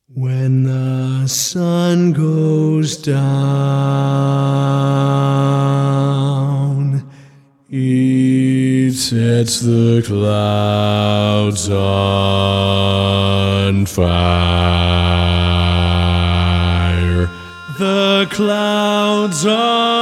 When the sun goes down, it sets the clouds on fire. The clouds on